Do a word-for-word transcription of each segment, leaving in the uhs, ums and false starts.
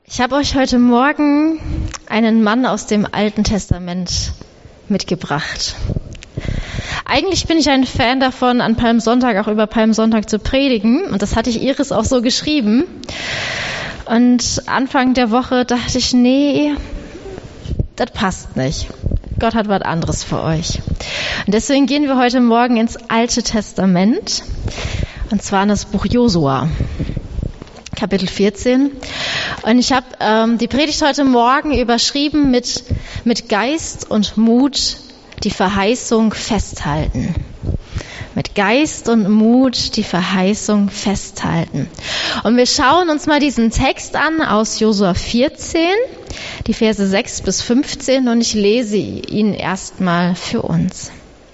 Ich habe euch heute Morgen einen Mann aus dem Alten Testament mitgebracht. Eigentlich bin ich ein Fan davon, an Palmsonntag auch über Palmsonntag zu predigen. Und das hatte ich Iris auch so geschrieben. Und Anfang der Woche dachte ich, nee, das passt nicht. Gott hat was anderes für euch. Und deswegen gehen wir heute Morgen ins Alte Testament. Und zwar in das Buch Josua. Kapitel vierzehn. Und ich habe ähm, die Predigt heute Morgen überschrieben mit, mit Geist und Mut die Verheißung festhalten. Mit Geist und Mut die Verheißung festhalten. Und wir schauen uns mal diesen Text an aus Josua vierzehn, die Verse sechs bis fünfzehn, und ich lese ihn erstmal für uns.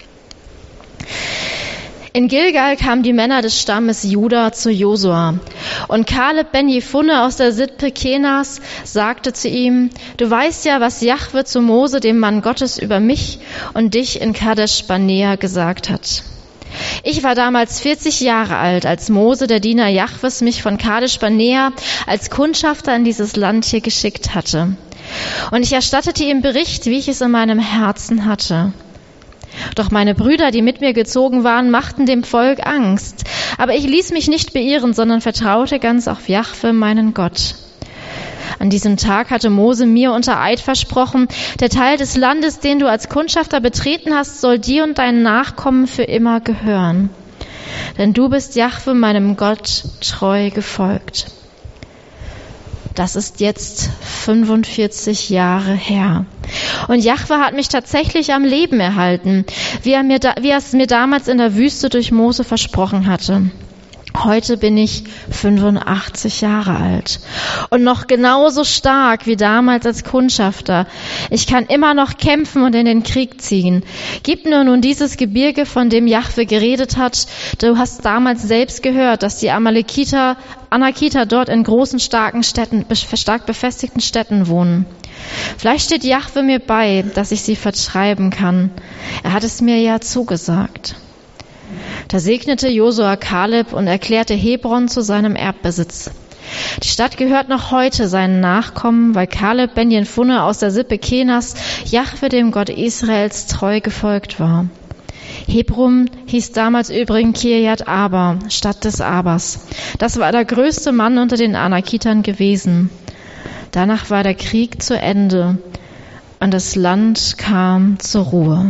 In Gilgal kamen die Männer des Stammes Juda zu Josua. Und Kaleb ben Jefunne aus der Sippe Kenas sagte zu ihm: Du weißt ja, was Jahwe zu Mose, dem Mann Gottes, über mich und dich in Kadesh Barnea gesagt hat. Ich war damals vierzig Jahre alt, als Mose, der Diener Jahwes, mich von Kadesh Barnea als Kundschafter in dieses Land hier geschickt hatte. Und ich erstattete ihm Bericht, wie ich es in meinem Herzen hatte. Doch meine Brüder, die mit mir gezogen waren, machten dem Volk Angst. Aber ich ließ mich nicht beirren, sondern vertraute ganz auf Jahwe, meinen Gott. An diesem Tag hatte Mose mir unter Eid versprochen: Der Teil des Landes, den du als Kundschafter betreten hast, soll dir und deinen Nachkommen für immer gehören. Denn du bist Jahwe, meinem Gott, treu gefolgt. Das ist jetzt fünfundvierzig Jahre her. Und Jahwe hat mich tatsächlich am Leben erhalten, wie er, mir da, wie er es mir damals in der Wüste durch Mose versprochen hatte. Heute bin ich fünfundachtzig Jahre alt und noch genauso stark wie damals als Kundschafter. Ich kann immer noch kämpfen und in den Krieg ziehen. Gib mir nun dieses Gebirge, von dem Jahwe geredet hat. Du hast damals selbst gehört, dass die Amalekiter, Anakiter dort in großen, starken Städten, stark befestigten Städten wohnen. Vielleicht steht Jahwe mir bei, dass ich sie vertreiben kann. Er hat es mir ja zugesagt. Da segnete Josua Kaleb und erklärte Hebron zu seinem Erbbesitz. Die Stadt gehört noch heute seinen Nachkommen, weil Kaleb ben Jefunne aus der Sippe Kenas Jahwe, dem Gott Israels, treu gefolgt war. Hebron hieß damals übrigens Kirjat Arba, Stadt des Abers. Das war der größte Mann unter den Anakitern gewesen. Danach war der Krieg zu Ende und das Land kam zur Ruhe.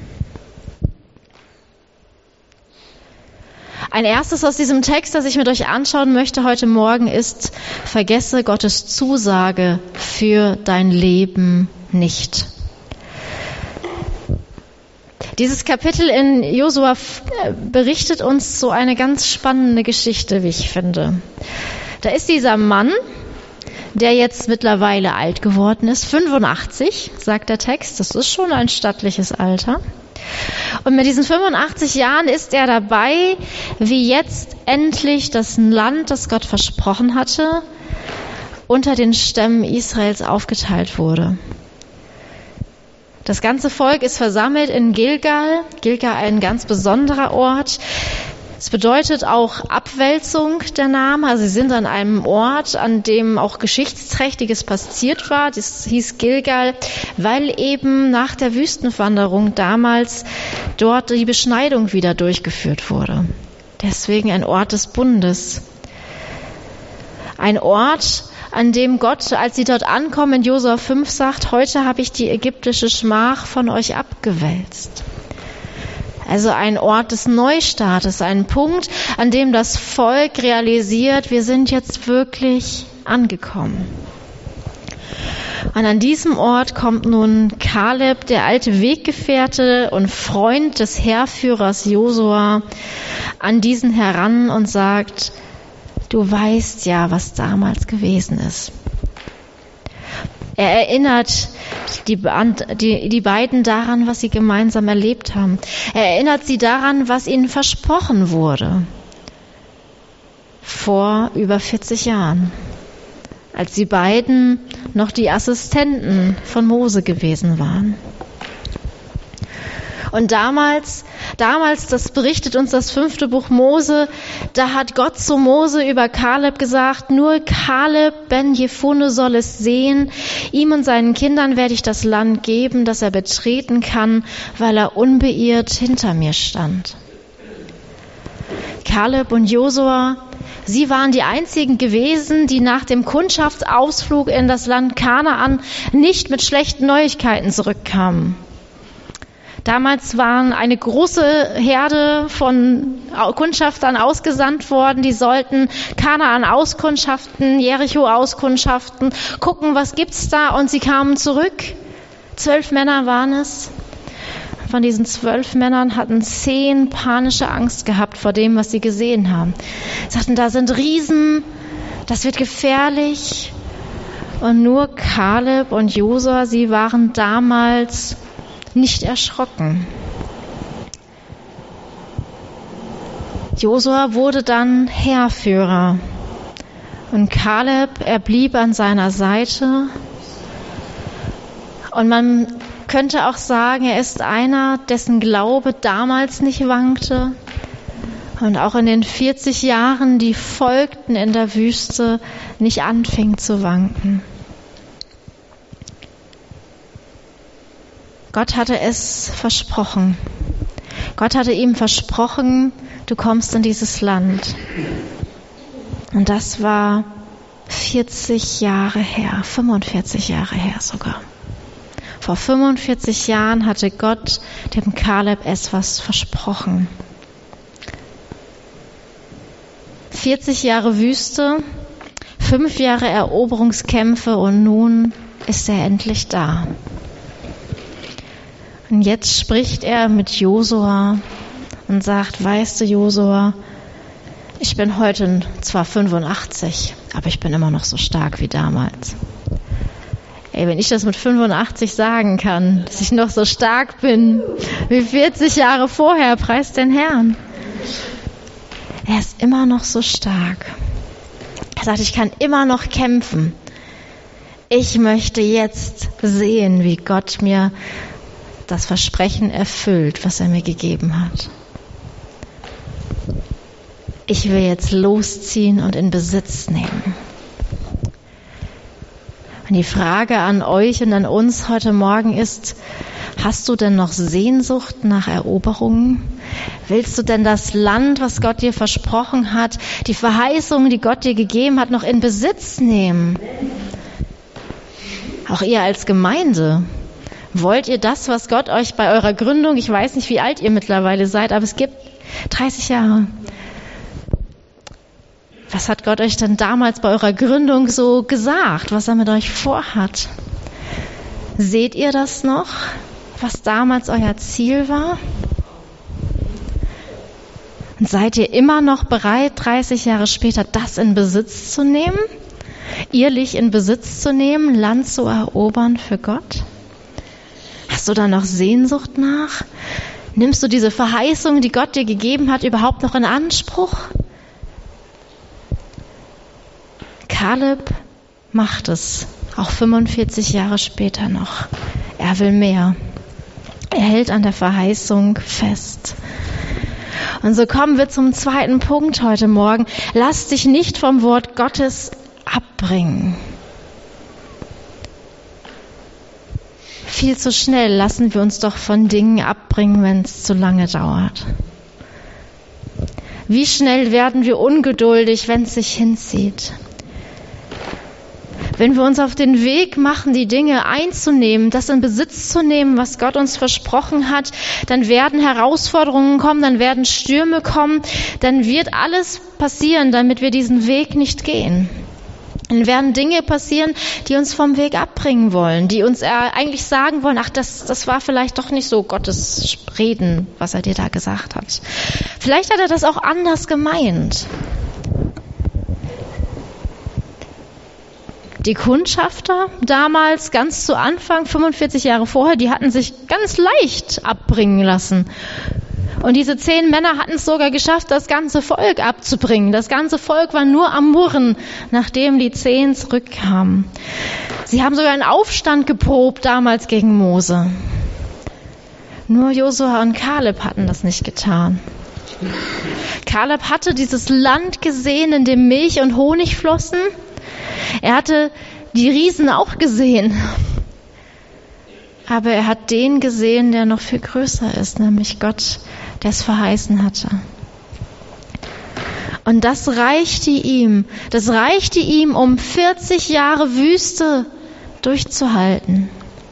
Ein erstes aus diesem Text, das ich mit euch anschauen möchte heute Morgen, ist: Vergesse Gottes Zusage für dein Leben nicht. Dieses Kapitel in Josua berichtet uns so eine ganz spannende Geschichte, wie ich finde. Da ist dieser Mann, der jetzt mittlerweile alt geworden ist, fünfundachtzig, sagt der Text. Das ist schon ein stattliches Alter. Und mit diesen fünfundachtzig Jahren ist er dabei, wie jetzt endlich das Land, das Gott versprochen hatte, unter den Stämmen Israels aufgeteilt wurde. Das ganze Volk ist versammelt in Gilgal. Gilgal ein ganz besonderer Ort. Es bedeutet auch Abwälzung, der Name. Also sie sind an einem Ort, an dem auch Geschichtsträchtiges passiert war. Das hieß Gilgal, weil eben nach der Wüstenwanderung damals dort die Beschneidung wieder durchgeführt wurde. Deswegen ein Ort des Bundes. Ein Ort, an dem Gott, als sie dort ankommen, in Josua fünf sagt: Heute habe ich die ägyptische Schmach von euch abgewälzt. Also ein Ort des Neustartes, ein Punkt, an dem das Volk realisiert, wir sind jetzt wirklich angekommen. Und an diesem Ort kommt nun Kaleb, der alte Weggefährte und Freund des Heerführers Josua, an diesen heran und sagt: Du weißt ja, was damals gewesen ist. Er erinnert die, die, die beiden daran, was sie gemeinsam erlebt haben. Er erinnert sie daran, was ihnen versprochen wurde. Vor über vierzig Jahren. Als die beiden noch die Assistenten von Mose gewesen waren. Und damals, Damals, das berichtet uns das fünfte Buch Mose, da hat Gott zu Mose über Kaleb gesagt, nur Kaleb ben Jefune soll es sehen, ihm und seinen Kindern werde ich das Land geben, das er betreten kann, weil er unbeirrt hinter mir stand. Kaleb und Josua, sie waren die einzigen gewesen, die nach dem Kundschaftsausflug in das Land Kanaan nicht mit schlechten Neuigkeiten zurückkamen. Damals waren eine große Herde von Kundschaftern ausgesandt worden. Die sollten Kanaan auskundschaften, Jericho auskundschaften, gucken, was gibt's da. Und sie kamen zurück. Zwölf Männer waren es. Von diesen zwölf Männern hatten zehn panische Angst gehabt vor dem, was sie gesehen haben. Sie sagten, da sind Riesen, das wird gefährlich. Und nur Kaleb und Josua, sie waren damals nicht erschrocken. Josua wurde dann Heerführer und Kaleb, er blieb an seiner Seite. Und man könnte auch sagen, er ist einer, dessen Glaube damals nicht wankte und auch in den vierzig Jahren, die folgten in der Wüste, nicht anfing zu wanken. Gott hatte es versprochen. Gott hatte ihm versprochen, du kommst in dieses Land. Und das war vierzig Jahre her, fünfundvierzig Jahre her sogar. Vor fünfundvierzig Jahren hatte Gott dem Kaleb etwas versprochen. vierzig Jahre Wüste, fünf Jahre Eroberungskämpfe und nun ist er endlich da. Und jetzt spricht er mit Josua und sagt, weißt du Josua, ich bin heute zwar fünfundachtzig, aber ich bin immer noch so stark wie damals. Ey, wenn ich das mit fünfundachtzig sagen kann, dass ich noch so stark bin wie vierzig Jahre vorher, preis den Herrn. Er ist immer noch so stark. Er sagt, ich kann immer noch kämpfen. Ich möchte jetzt sehen, wie Gott mir das Versprechen erfüllt, was er mir gegeben hat. Ich will jetzt losziehen und in Besitz nehmen. Und die Frage an euch und an uns heute Morgen ist, hast du denn noch Sehnsucht nach Eroberungen? Willst du denn das Land, was Gott dir versprochen hat, die Verheißungen, die Gott dir gegeben hat, noch in Besitz nehmen? Auch ihr als Gemeinde. Wollt ihr das, was Gott euch bei eurer Gründung, ich weiß nicht, wie alt ihr mittlerweile seid, aber es gibt dreißig Jahre. Was hat Gott euch denn damals bei eurer Gründung so gesagt, was er mit euch vorhat? Seht ihr das noch, was damals euer Ziel war? Und seid ihr immer noch bereit, dreißig Jahre später das in Besitz zu nehmen? Ehrlich in Besitz zu nehmen, Land zu erobern für Gott? Hast du da noch Sehnsucht nach? Nimmst du diese Verheißung, die Gott dir gegeben hat, überhaupt noch in Anspruch? Kaleb macht es, auch fünfundvierzig Jahre später noch. Er will mehr. Er hält an der Verheißung fest. Und so kommen wir zum zweiten Punkt heute Morgen. Lass dich nicht vom Wort Gottes abbringen. Viel zu schnell lassen wir uns doch von Dingen abbringen, wenn es zu lange dauert. Wie schnell werden wir ungeduldig, wenn es sich hinzieht? Wenn wir uns auf den Weg machen, die Dinge einzunehmen, das in Besitz zu nehmen, was Gott uns versprochen hat, dann werden Herausforderungen kommen, dann werden Stürme kommen, dann wird alles passieren, damit wir diesen Weg nicht gehen. Dann werden Dinge passieren, die uns vom Weg abbringen wollen, die uns eigentlich sagen wollen, ach, das, das war vielleicht doch nicht so Gottes Reden, was er dir da gesagt hat. Vielleicht hat er das auch anders gemeint. Die Kundschafter damals, ganz zu Anfang, fünfundvierzig Jahre vorher, die hatten sich ganz leicht abbringen lassen. Und diese zehn Männer hatten es sogar geschafft, das ganze Volk abzubringen. Das ganze Volk war nur am Murren, nachdem die zehn zurückkamen. Sie haben sogar einen Aufstand geprobt damals gegen Mose. Nur Josua und Kaleb hatten das nicht getan. Kaleb hatte dieses Land gesehen, in dem Milch und Honig flossen. Er hatte die Riesen auch gesehen. Aber er hat den gesehen, der noch viel größer ist, nämlich Gott, der es verheißen hatte. Und das reichte ihm, das reichte ihm, um vierzig Jahre Wüste durchzuhalten.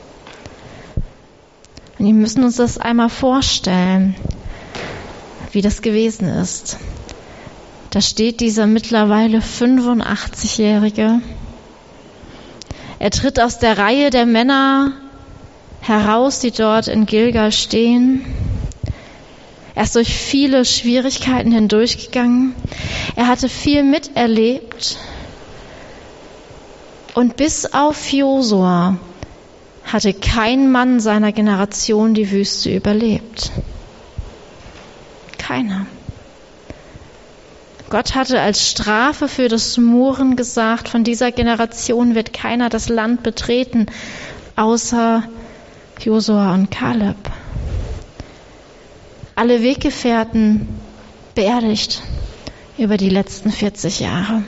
Und wir müssen uns das einmal vorstellen, wie das gewesen ist. Da steht dieser mittlerweile fünfundachtzig-Jährige. Er tritt aus der Reihe der Männer heraus, die dort in Gilgal stehen. Er ist durch viele Schwierigkeiten hindurchgegangen. Er hatte viel miterlebt. Und bis auf Josua hatte kein Mann seiner Generation die Wüste überlebt. Keiner. Gott hatte als Strafe für das Murren gesagt, von dieser Generation wird keiner das Land betreten, außer Josua und Kaleb. Alle Weggefährten beerdigt über die letzten vierzig Jahre.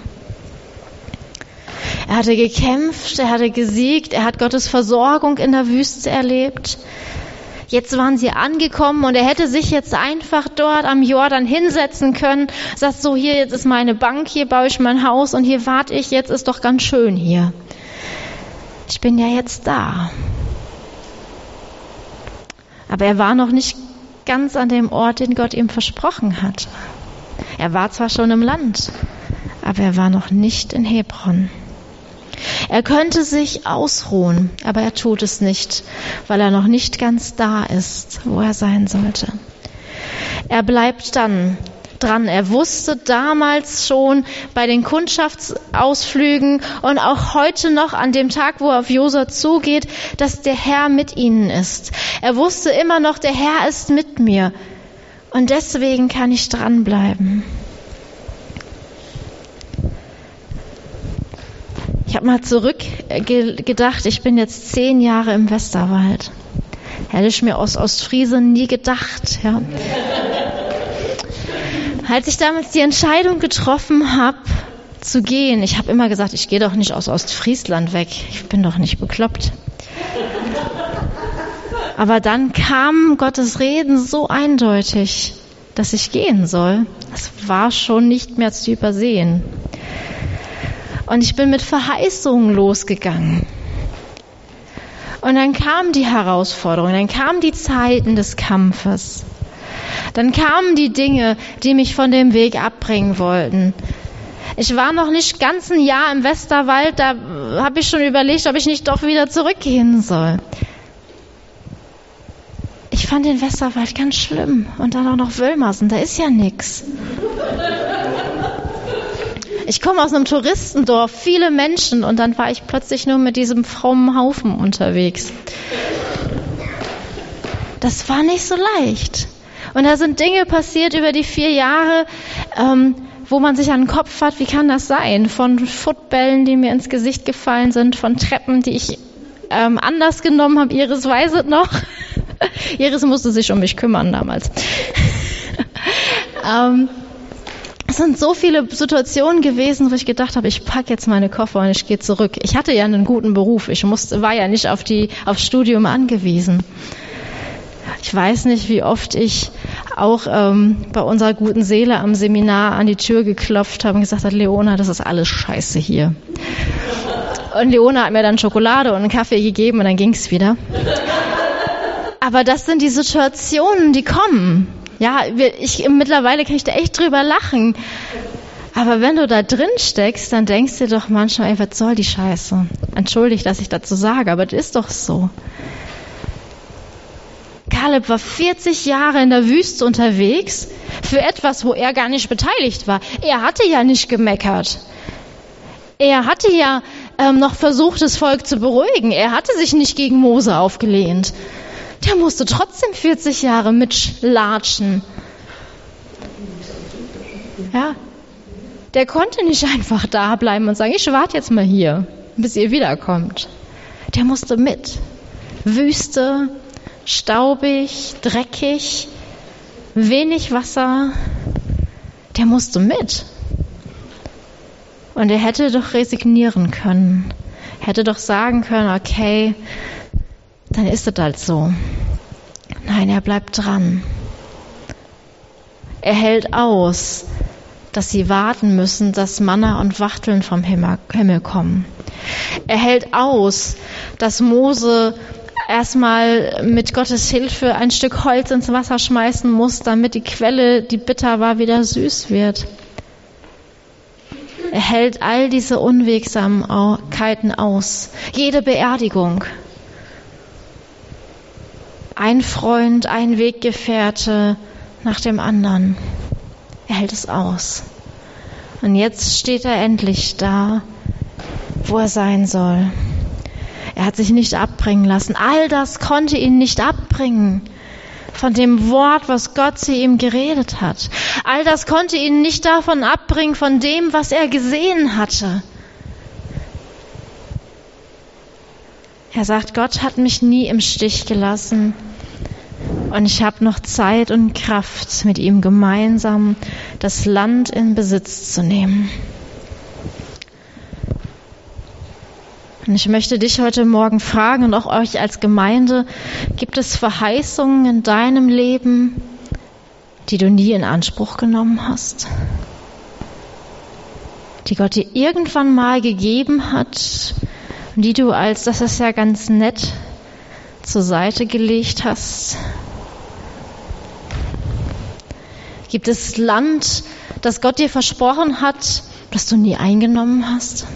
Er hatte gekämpft, er hatte gesiegt, er hat Gottes Versorgung in der Wüste erlebt. Jetzt waren sie angekommen und er hätte sich jetzt einfach dort am Jordan hinsetzen können. Sagt so, hier, jetzt ist meine Bank, hier baue ich mein Haus und hier warte ich, jetzt ist doch ganz schön hier. Ich bin ja jetzt da. Aber er war noch nicht ganz an dem Ort, den Gott ihm versprochen hatte. Er war zwar schon im Land, aber er war noch nicht in Hebron. Er könnte sich ausruhen, aber er tut es nicht, weil er noch nicht ganz da ist, wo er sein sollte. Er bleibt dann dran. Er wusste damals schon bei den Kundschaftsausflügen und auch heute noch an dem Tag, wo er auf Josua zugeht, dass der Herr mit ihnen ist. Er wusste immer noch, der Herr ist mit mir und deswegen kann ich dranbleiben. Ich habe mal zurückgedacht, ich bin jetzt zehn Jahre im Westerwald. Hätte ich mir aus Ostfriesen nie gedacht. Ja. Als ich damals die Entscheidung getroffen habe, zu gehen, ich habe immer gesagt, ich gehe doch nicht aus Ostfriesland weg, ich bin doch nicht bekloppt. Aber dann kam Gottes Reden so eindeutig, dass ich gehen soll. Das war schon nicht mehr zu übersehen. Und ich bin mit Verheißungen losgegangen. Und dann kamen die Herausforderungen, dann kamen die Zeiten des Kampfes. Dann kamen die Dinge, die mich von dem Weg abbringen wollten. Ich war noch nicht ganz ein Jahr im Westerwald, da habe ich schon überlegt, ob ich nicht doch wieder zurückgehen soll. Ich fand den Westerwald ganz schlimm. Und dann auch noch Wülmersen, da ist ja nichts. Ich komme aus einem Touristendorf, viele Menschen, und dann war ich plötzlich nur mit diesem frommen Haufen unterwegs. Das war nicht so leicht. Und da sind Dinge passiert über die vier Jahre, ähm, wo man sich an den Kopf hat, wie kann das sein? Von Footbällen, die mir ins Gesicht gefallen sind, von Treppen, die ich ähm, anders genommen habe. Iris weiß es noch. Iris musste sich um mich kümmern damals. ähm, Es sind so viele Situationen gewesen, wo ich gedacht habe, ich packe jetzt meine Koffer und ich gehe zurück. Ich hatte ja einen guten Beruf, ich musste, war ja nicht auf die, aufs Studium angewiesen. Ich weiß nicht, wie oft ich auch ähm, bei unserer guten Seele am Seminar an die Tür geklopft habe und gesagt habe, Leona, das ist alles scheiße hier. Und Leona hat mir dann Schokolade und einen Kaffee gegeben und dann ging's wieder. Aber das sind die Situationen, die kommen. Ja, ich, mittlerweile kann ich da echt drüber lachen. Aber wenn du da drin steckst, dann denkst du doch manchmal, ey, was soll die Scheiße? Entschuldigt, dass ich dazu sage, aber das ist doch so. Kaleb war vierzig Jahre in der Wüste unterwegs für etwas, wo er gar nicht beteiligt war. Er hatte ja nicht gemeckert. Er hatte ja ähm, noch versucht, das Volk zu beruhigen. Er hatte sich nicht gegen Mose aufgelehnt. Der musste trotzdem vierzig Jahre mitlatschen. Ja, der konnte nicht einfach da bleiben und sagen, ich warte jetzt mal hier, bis ihr wiederkommt. Der musste mit. Wüste, staubig, dreckig, wenig Wasser, der musste mit. Und er hätte doch resignieren können, hätte doch sagen können, okay, dann ist es halt so. Nein, er bleibt dran. Er hält aus, dass sie warten müssen, dass Manna und Wachteln vom Himmel kommen. Er hält aus, dass Mose erstmal mit Gottes Hilfe ein Stück Holz ins Wasser schmeißen muss, damit die Quelle, die bitter war, wieder süß wird. Er hält all diese Unwegsamkeiten aus. Jede Beerdigung. Ein Freund, ein Weggefährte nach dem anderen. Er hält es aus. Und jetzt steht er endlich da, wo er sein soll. Er hat sich nicht abbringen lassen. All das konnte ihn nicht abbringen von dem Wort, was Gott zu ihm geredet hat. All das konnte ihn nicht davon abbringen, von dem, was er gesehen hatte. Er sagt, Gott hat mich nie im Stich gelassen und ich habe noch Zeit und Kraft, mit ihm gemeinsam das Land in Besitz zu nehmen. Und ich möchte dich heute Morgen fragen und auch euch als Gemeinde, gibt es Verheißungen in deinem Leben, die du nie in Anspruch genommen hast? Die Gott dir irgendwann mal gegeben hat und die du als, das ist ja ganz nett, zur Seite gelegt hast? Gibt es Land, das Gott dir versprochen hat, das du nie eingenommen hast?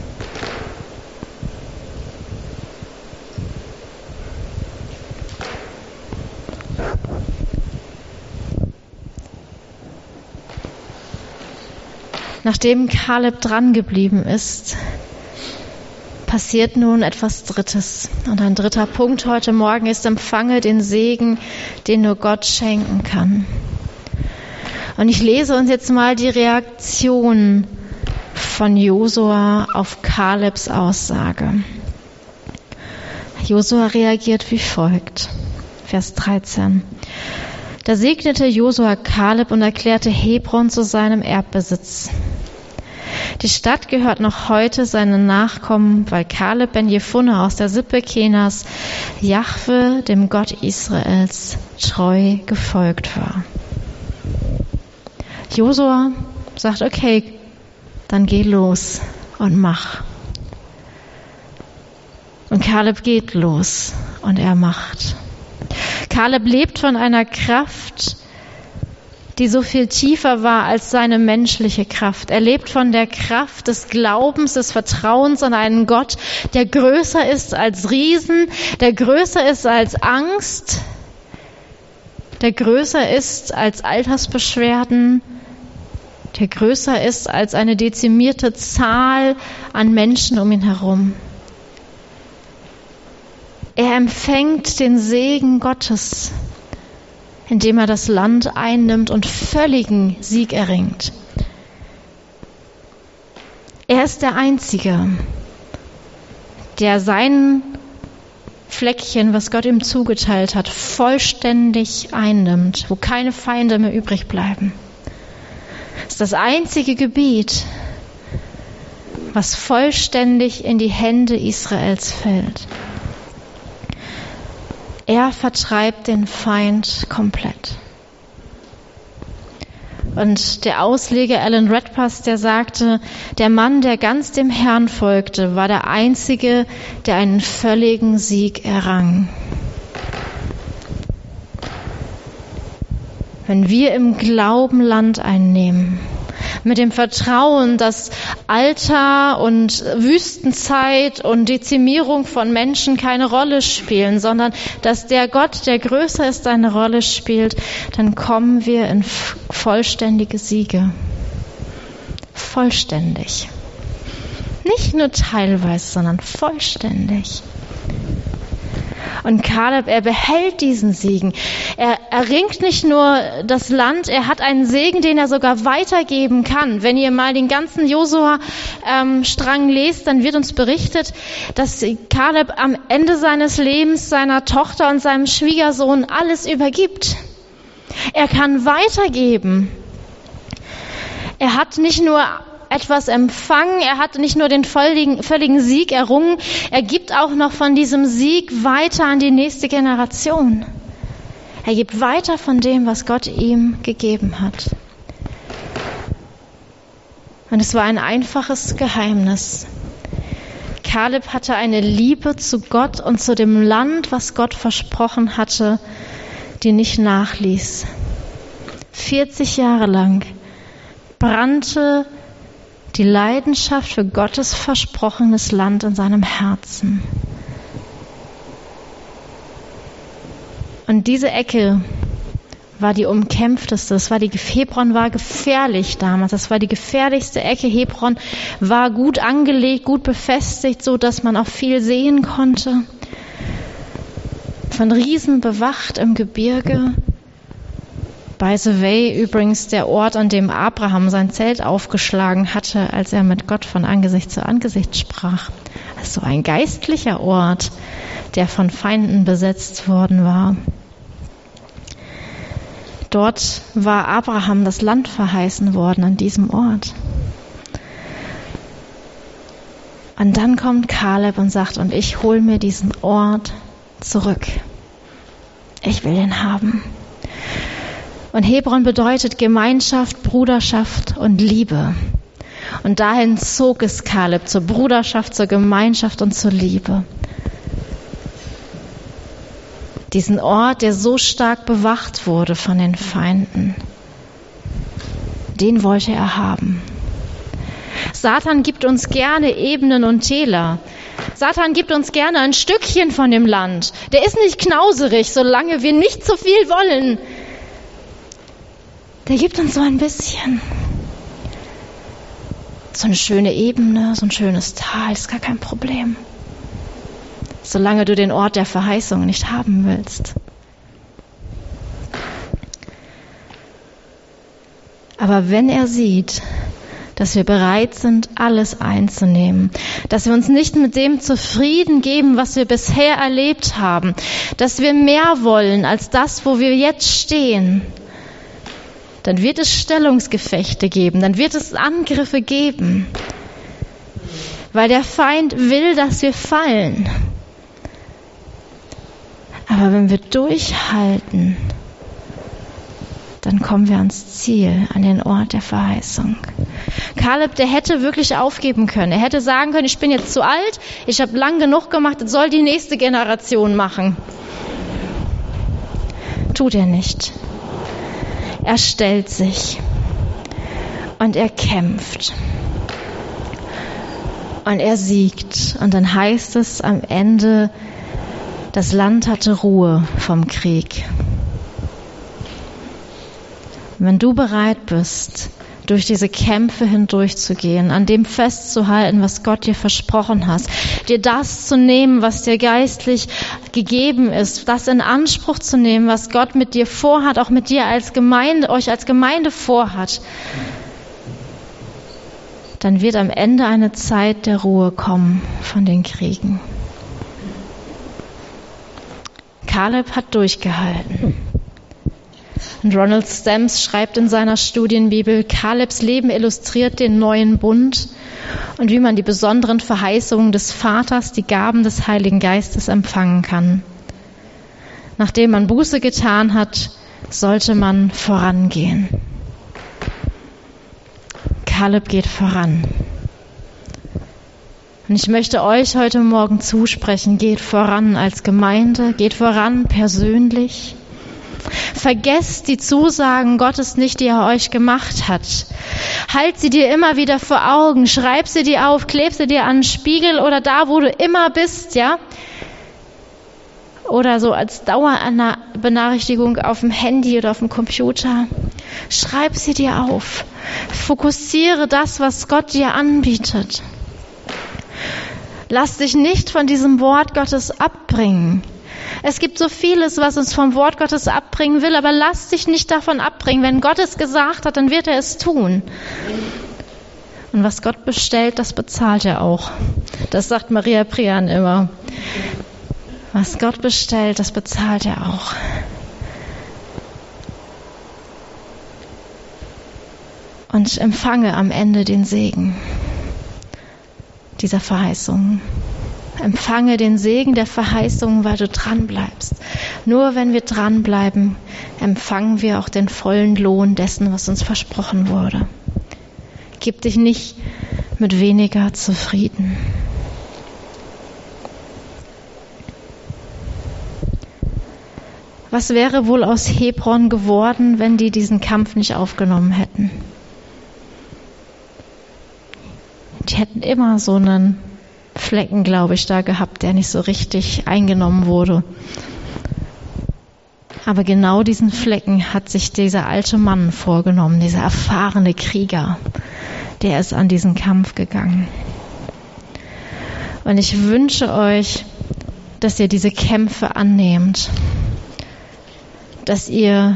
Nachdem Kaleb dran geblieben ist, passiert nun etwas Drittes. Und ein dritter Punkt heute Morgen ist: empfange den Segen, den nur Gott schenken kann. Und ich lese uns jetzt mal die Reaktion von Josua auf Kalebs Aussage. Josua reagiert wie folgt. Vers dreizehn. Da segnete Josua Kaleb und erklärte Hebron zu seinem Erbbesitz. Die Stadt gehört noch heute seinen Nachkommen, weil Kaleb ben Jefunne aus der Sippe Kenas Jahwe, dem Gott Israels, treu gefolgt war. Josua sagt, okay, dann geh los und mach. Und Kaleb geht los und er macht. Kaleb lebt von einer Kraft, die so viel tiefer war als seine menschliche Kraft. Er lebt von der Kraft des Glaubens, des Vertrauens an einen Gott, der größer ist als Riesen, der größer ist als Angst, der größer ist als Altersbeschwerden, der größer ist als eine dezimierte Zahl an Menschen um ihn herum. Er empfängt den Segen Gottes, indem er das Land einnimmt und völligen Sieg erringt. Er ist der Einzige, der sein Fleckchen, was Gott ihm zugeteilt hat, vollständig einnimmt, wo keine Feinde mehr übrig bleiben. Es ist das einzige Gebiet, was vollständig in die Hände Israels fällt. Er vertreibt den Feind komplett. Und der Ausleger Alan Redpath, der sagte, der Mann, der ganz dem Herrn folgte, war der Einzige, der einen völligen Sieg errang. Wenn wir im Glauben Land einnehmen, mit dem Vertrauen, dass Alter und Wüstenzeit und Dezimierung von Menschen keine Rolle spielen, sondern dass der Gott, der größer ist, eine Rolle spielt, dann kommen wir in vollständige Siege. Vollständig. Nicht nur teilweise, sondern vollständig. Und Kaleb, er behält diesen Segen. Er erringt nicht nur das Land, er hat einen Segen, den er sogar weitergeben kann. Wenn ihr mal den ganzen Josua-Strang lest, dann wird uns berichtet, dass Kaleb am Ende seines Lebens seiner Tochter und seinem Schwiegersohn alles übergibt. Er kann weitergeben. Er hat nicht nur etwas empfangen, er hat nicht nur den völligen, völligen Sieg errungen, er gibt auch noch von diesem Sieg weiter an die nächste Generation. Er gibt weiter von dem, was Gott ihm gegeben hat. Und es war ein einfaches Geheimnis. Kaleb hatte eine Liebe zu Gott und zu dem Land, was Gott versprochen hatte, die nicht nachließ. vierzig Jahre lang brannte die Leidenschaft für Gottes versprochenes Land in seinem Herzen. Und diese Ecke war die umkämpfteste. Das war die, Hebron war gefährlich damals. Das war die gefährlichste Ecke. Hebron war gut angelegt, gut befestigt, so dass man auch viel sehen konnte. Von Riesen bewacht im Gebirge. By the way, übrigens der Ort, an dem Abraham sein Zelt aufgeschlagen hatte, als er mit Gott von Angesicht zu Angesicht sprach. Also ein geistlicher Ort, der von Feinden besetzt worden war. Dort war Abraham das Land verheißen worden, an diesem Ort. Und dann kommt Kaleb und sagt, und ich hole mir diesen Ort zurück. Ich will ihn haben. Und Hebron bedeutet Gemeinschaft, Bruderschaft und Liebe. Und dahin zog es Kaleb, zur Bruderschaft, zur Gemeinschaft und zur Liebe. Diesen Ort, der so stark bewacht wurde von den Feinden, den wollte er haben. Satan gibt uns gerne Ebenen und Täler. Satan gibt uns gerne ein Stückchen von dem Land. Der ist nicht knauserig, solange wir nicht zu viel wollen. Der gibt uns so ein bisschen. So eine schöne Ebene, so ein schönes Tal, ist gar kein Problem. Solange du den Ort der Verheißung nicht haben willst. Aber wenn er sieht, dass wir bereit sind, alles einzunehmen, dass wir uns nicht mit dem zufrieden geben, was wir bisher erlebt haben, dass wir mehr wollen als das, wo wir jetzt stehen, dann wird es Stellungsgefechte geben, dann wird es Angriffe geben, weil der Feind will, dass wir fallen. Aber wenn wir durchhalten, dann kommen wir ans Ziel, an den Ort der Verheißung. Kaleb, der hätte wirklich aufgeben können. Er hätte sagen können, ich bin jetzt zu alt, ich habe lang genug gemacht, das soll die nächste Generation machen. Tut er nicht. Er stellt sich und er kämpft und er siegt. Und dann heißt es am Ende, das Land hatte Ruhe vom Krieg. Wenn du bereit bist, durch diese Kämpfe hindurchzugehen, an dem festzuhalten, was Gott dir versprochen hat, dir das zu nehmen, was dir geistlich gegeben ist, das in Anspruch zu nehmen, was Gott mit dir vorhat, auch mit dir als Gemeinde, euch als Gemeinde vorhat, dann wird am Ende eine Zeit der Ruhe kommen von den Kriegen. Kaleb hat durchgehalten. Und Ronald Stamps schreibt in seiner Studienbibel, Kalebs Leben illustriert den neuen Bund und wie man die besonderen Verheißungen des Vaters, die Gaben des Heiligen Geistes empfangen kann. Nachdem man Buße getan hat, sollte man vorangehen. Kaleb geht voran. Und ich möchte euch heute Morgen zusprechen, geht voran als Gemeinde, geht voran persönlich. Vergesst die Zusagen Gottes nicht, die er euch gemacht hat. Halt sie dir immer wieder vor Augen, schreib sie dir auf, kleb sie dir an den Spiegel oder da, wo du immer bist, ja? Oder so als Dauerbenachrichtigung auf dem Handy oder auf dem Computer. Schreib sie dir auf. Fokussiere das, was Gott dir anbietet. Lass dich nicht von diesem Wort Gottes abbringen. Es gibt so vieles, was uns vom Wort Gottes abbringen will, aber lass dich nicht davon abbringen. Wenn Gott es gesagt hat, dann wird er es tun. Und was Gott bestellt, das bezahlt er auch. Das sagt Maria Prian immer. Was Gott bestellt, das bezahlt er auch. Und empfange am Ende den Segen dieser Verheißung. Empfange den Segen der Verheißung, weil du dran bleibst. Nur wenn wir dranbleiben, empfangen wir auch den vollen Lohn dessen, was uns versprochen wurde. Gib dich nicht mit weniger zufrieden. Was wäre wohl aus Hebron geworden, wenn die diesen Kampf nicht aufgenommen hätten? Die hätten immer so einen Flecken, glaube ich, da gehabt, der nicht so richtig eingenommen wurde. Aber genau diesen Flecken hat sich dieser alte Mann vorgenommen, dieser erfahrene Krieger, der ist an diesen Kampf gegangen. Und ich wünsche euch, dass ihr diese Kämpfe annehmt, dass ihr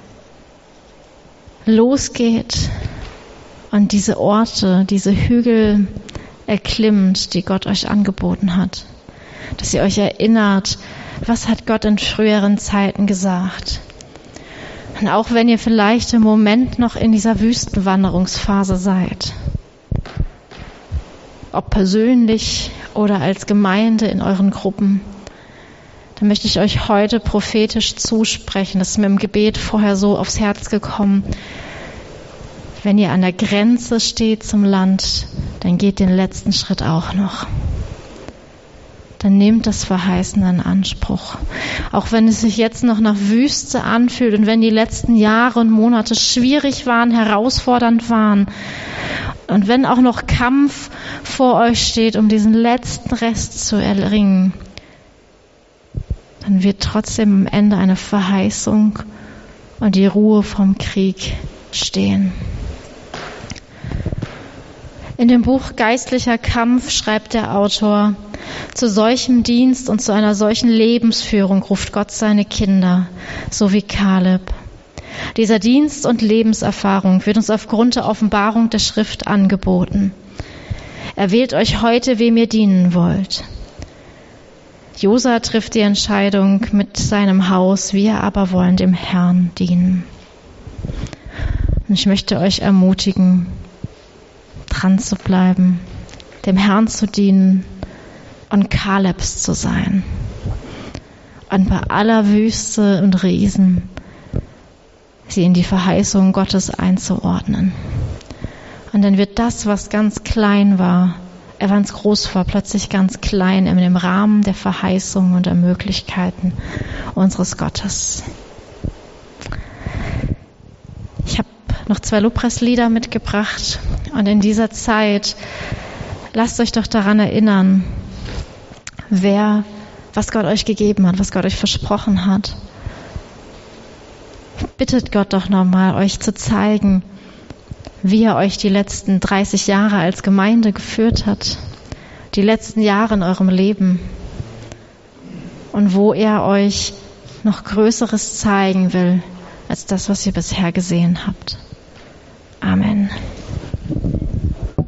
losgeht und diese Orte, diese Hügel erklimmt, die Gott euch angeboten hat. Dass ihr euch erinnert, was hat Gott in früheren Zeiten gesagt. Und auch wenn ihr vielleicht im Moment noch in dieser Wüstenwanderungsphase seid, ob persönlich oder als Gemeinde in euren Gruppen, dann möchte ich euch heute prophetisch zusprechen. Das ist mir im Gebet vorher so aufs Herz gekommen. Wenn ihr an der Grenze steht zum Land, dann geht den letzten Schritt auch noch. Dann nehmt das Verheißene in Anspruch. Auch wenn es sich jetzt noch nach Wüste anfühlt und wenn die letzten Jahre und Monate schwierig waren, herausfordernd waren und wenn auch noch Kampf vor euch steht, um diesen letzten Rest zu erringen, dann wird trotzdem am Ende eine Verheißung und die Ruhe vom Krieg stehen. In dem Buch Geistlicher Kampf schreibt der Autor: Zu solchem Dienst und zu einer solchen Lebensführung ruft Gott seine Kinder, so wie Kaleb. Dieser Dienst und Lebenserfahrung wird uns aufgrund der Offenbarung der Schrift angeboten. Er wählt euch heute, wem ihr dienen wollt. Josa trifft die Entscheidung mit seinem Haus, wir aber wollen dem Herrn dienen. Und ich möchte euch ermutigen, dran zu bleiben, dem Herrn zu dienen und Kalebs zu sein. Und bei aller Wüste und Riesen sie in die Verheißung Gottes einzuordnen. Und dann wird das, was ganz klein war, er ganz groß war, plötzlich ganz klein in dem Rahmen der Verheißung und der Möglichkeiten unseres Gottes. Ich habe noch zwei Lobpreislieder mitgebracht und in dieser Zeit lasst euch doch daran erinnern, wer, was Gott euch gegeben hat, was Gott euch versprochen hat. Bittet Gott doch nochmal, euch zu zeigen, wie er euch die letzten dreißig Jahre als Gemeinde geführt hat, die letzten Jahre in eurem Leben und wo er euch noch Größeres zeigen will, als das, was ihr bisher gesehen habt.